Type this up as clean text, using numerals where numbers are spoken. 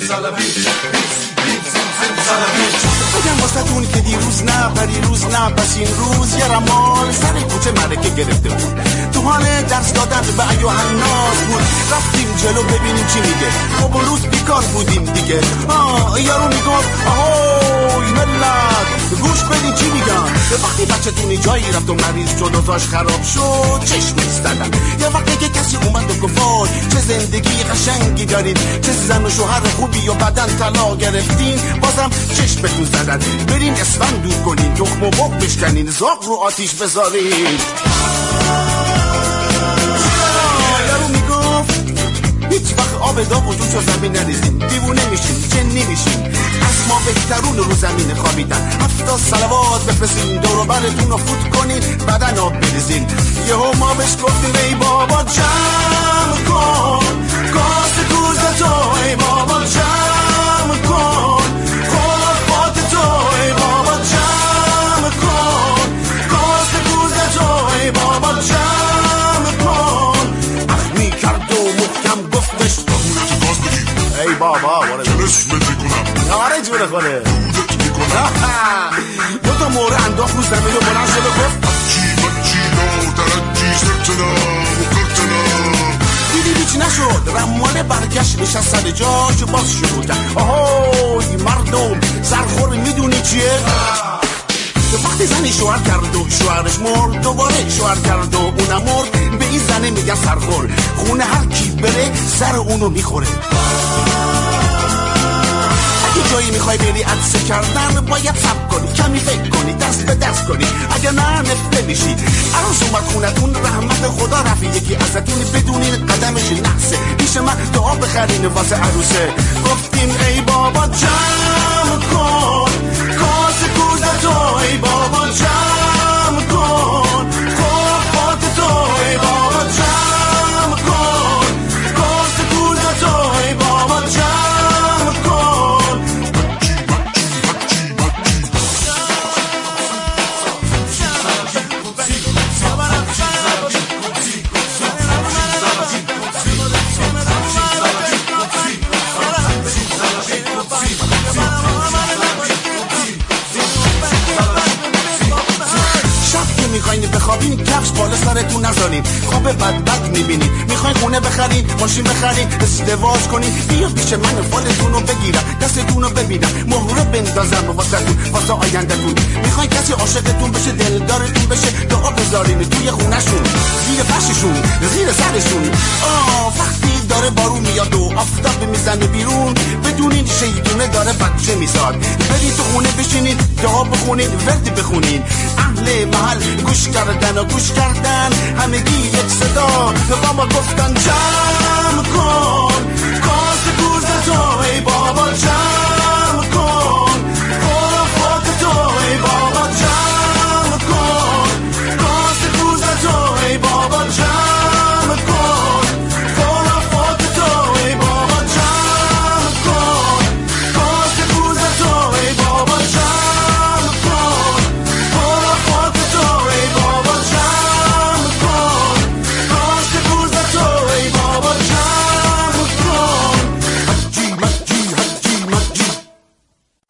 بگم واسه‌تون که دیروز نه پریروز نه پس این روز یه رمال سر کوچه ملکه گرفته بود، تو حال درس دادن به ایوهناز بود. رفتیم جلو ببینیم چی میگه، خب اون روز بیکار بودیم دیگه. یارو میگفت آهوی ملت گوش بدین چی میگن. یه وقتی بچه‌تونی جایی رفت و مریض شد و تاش خراب شد چشمش زدن. یه وقتی که کسی اومد و گفت چه زندگی قشنگی دارید، چه زن و شوهر خوبی و بدن طلا گرفتین، بازم چشمتون زدن. برین اسفند دور کنین، تخم و مرغ بشکنین، زاغ رو آتیش بذارین. یارو میگفت هیچ وقت آب داغ و جوش و زمین نریزین، دیوونه میشین، جنی میشین. از ما بهترون رو زمین خوابیدن. 70 صلوات بفرستین، دور و برتون رو فوت کنین، بدن آب بریزین. یهو ما بهش گفتیم ای بابا جمع کن گاز کوزتو، ای بابا جمع کن خرافات تو، ای بابا جمع کن گاز کوزتو، ای بابا جمع کن. اخمی کرد و محکم گفتش بهونه تو گاز بگیر، ای بابا جلسمت میکنم. آره جونه خونه دودت میکنم. دو مورد انداخت رو زمین و بلند شد و گفت بچی نو درجی سرتنا و کرتنا. دیدی چی نشد، رمانه برگشت نشست سر جاش باز شروع کرد. آهای مردم سرخور میدونی چیه؟ وقتی زنی شوهر کرد و شوهرش مرد، دوباره شوهر کرد و اونم مرد، به این زنه میگن سرخور. خونه هر کی بره سر اونو میخوره. اگه جایی میخوای بری عطسه کردن باید صبر کنی، کمی فکر کنی، دست به دست کنی، اگه نه نفته میشی. عروس اومد خونتون، رحمت خدا رفی یکی ازتون، بدونین قدمش نحسه. پیش من دعا بخرین واسه عروسه. گفتیم ای بابا جمع کن کاس کوزتو، ای بابا جمع کن خرافات تو، ای بابا جمع کن کاس کوزتو، ای بابا جمع کن. میخواین بخوابین کفش بالا سرتون نذارین، خواب بد میبینین. میخواین خونه بخرین، ماشین بخرین، ازدواج کنین، بیا پیش من فالتون رو بگیرم، دستتون رو ببینم، مهره بندازم واسه آیندهتون. میخواین کسی عاشقتون بشه، دلدارتون بشه، دعا بذارین توی خونهشون، زیر فرششون، زیر سرشون. وقتی داره بارون میاد و آفتاب میزنه بیرون، بدونین شیطونه داره بچه میساد. برید تو خونه بشینین، دعا بخونین، ورد بخونین. اهل محل گوش کردن همگی یک صدا به بابا گفتن جمع کن کاس کوزتو،